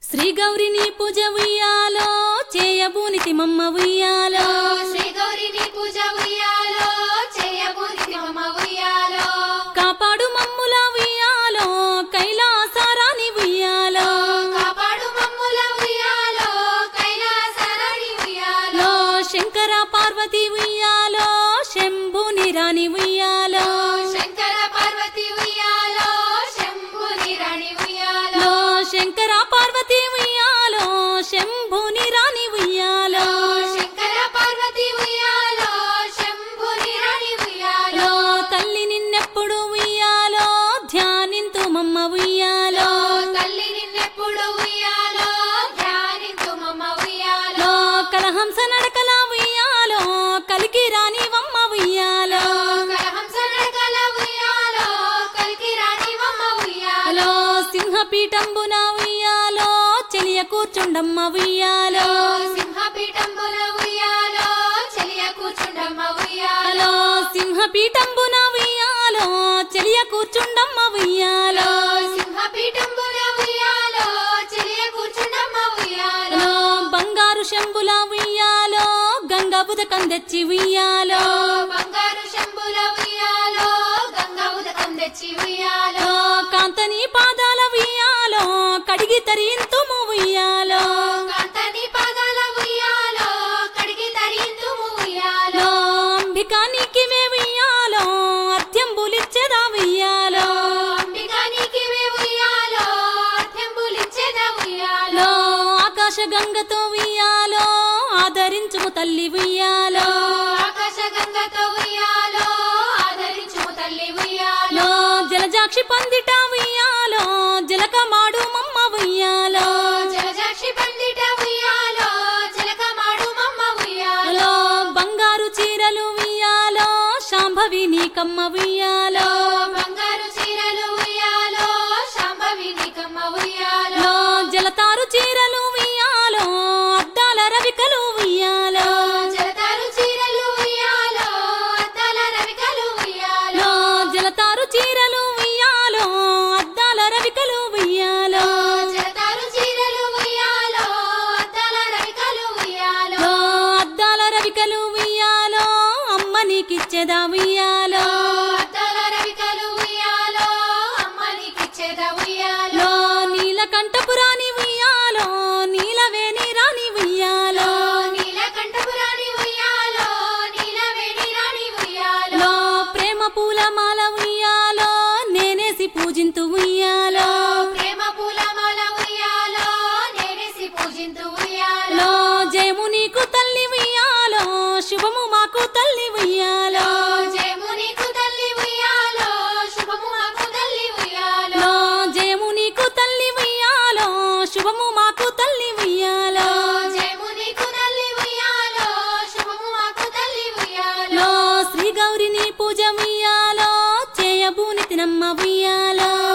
శ్రీ గౌరిని పూజ ఉయ్యాలో చేయబూనితి మమ్మ ఉయ్యాలో శ్రీ గౌరిని పూజ ఉయ్యాలో చేయబూనితి మమ్మ ఉయ్యాలో కాపాడు మమ్ముల ఉయ్యాలో కైలాసారాని ఉయ్యాలో కాపాడు మమ్ముల ఉయ్యాలో కైలాసారాని ఉయ్యాలో శంకర పార్వతి ఉయ్యాలో శంభుని రాణి ఉయ్యాలో శంకర పార్వతి ఉయ్యాలో శంభుని రాణి ఉయ్యాలో శంకర పార్వతి ఉయ్యాలో శంభుని రాణి ఉయ్యాలో శంకర పార్వతి ఉయ్యాలో శంభుని రాణి ఉయ్యాలో తల్లి నిన్నెప్పుడు ఉయ్యాలో ధ్యానింతు మమ్మ ఉయ్యాలో తల్లి నిన్నెప్పుడు ఉయ్యాలో ధ్యానింతు మమ్మ ఉయ్యాలో కలహంస నడకల ఉయ్యాలో కలికి రాని మమ్మ ఉయ్యాలో కలహంస నడకల ఉయ్యాలో కలికి రాని మమ్మ ఉయ్యాలో సింహపీఠంబున ఉయ్యాలో చెలియ కూర్చుండమ్మ ఉయ్యాలో సింహపీఠంబున ఉయ్యాలో చెలియ కూర్చుండమ్మ ఉయ్యాలో సింహపీఠంబున ఉయ్యాలో చెలియ కూర్చుండమ్మ ఉయ్యాలో సింహపీఠంబున ఉయ్యాలో చెలియ కూర్చుండమ్మ ఉయ్యాలో బంగారు శంభుల ఉయ్యాలో గంగ ఉదకం తెచ్చి ఉయ్యాలో బంగారు శంభుల ఉయ్యాలో గంగ ఉదకం తెచ్చి ఉయ్యాలో కాంతని పాదాల ఉయ్యాలో కడిగి తరింతుము ఉయ్యాలో కాంతని పాదాల ఉయ్యాలో కడిగి తరింతుము ఉయ్యాలో అంబికా నీకివే ఉయ్యాలో అర్ధ్యంబులిచ్చెదా ఉయ్యాలో అంబికా నీకివే ఉయ్యాలో అర్ధ్యంబులిచ్చెదా ఉయ్యాలో ఆకాశ గంగతో ఉయ్యాలో ఆదరించుము తల్లి ఉయ్యాలో ఆకాశ గంగతో ఉయ్యాలో ఆదరించుము తల్లి ఉయ్యాలో జలజాక్షి పందిట ఉయ్యాలో జలకమాడు మమ్మ ఉయ్యాలో జలజాక్షి పందిట ఉయ్యాలో జలకమాడు మమ్మ ఉయ్యాలో బంగారు చీరలు ఉయ్యాలో శాంభవి నీకమ్మ ఉయ్యాలో బంగారు చీరలు ఉయ్యాలో శాంభవి నీకమ్మ ఉయ్యాలో జలతారు చీరలు ఉయ్యాలో అద్దాల రవికలు ఉయ్యాలో జలతారు చీరలు ఉయ్యాలో అద్దాల రవికలు ఉయ్యాలో జలతారు చీరలు ఉయ్యాలో అద్దాల రవికలు ఉయ్యాలో జలతారు చీరలు ఉయ్యాలో అద్దాల రవికలు ఉయ్యాలో అద్దాల రవికలు ఉయ్యాలో అమ్మ నీకిచ్చేదా ఉయ్యాలో అద్దాల రవికలు ఉయ్యాలో అమ్మ నీకిచ్చేదా ఉయ్యాలో నీలకంఠపురాణి ఉయ్యాలో నీలవేణి రాణి ఉయ్యాలో నీలకంఠపురాణి ఉయ్యాలో నీలవేణి రాణి ఉయ్యాలో ప్రేమ పూలమాల ఉయ్యాలో నేనేసి పూజింతు ఉయ్యాలో ప్రేమ పూలమాల ఉయ్యాలో నేనేసి పూజింతు ఉయ్యాలో జయము నీకు తల్లి ఉయ్యాలో శుభము మాకు తల్లి ఉయ్యాలో జయము నీకు తల్లి ఉయ్యాలో శుభము మాకు తల్లి ఉయ్యాలో జయము నీకు తల్లి ఉయ్యాలో శుభము మాకు తల్లి ఉయ్యాలో జయము నీకు తల్లి ఉయ్యాలో శుభము మాకు తల్లి ఉయ్యాలో శ్రీ గౌరిని పూజ ఉయ్యాలో చేయబూనితి నమ్మ ఉయ్యాలో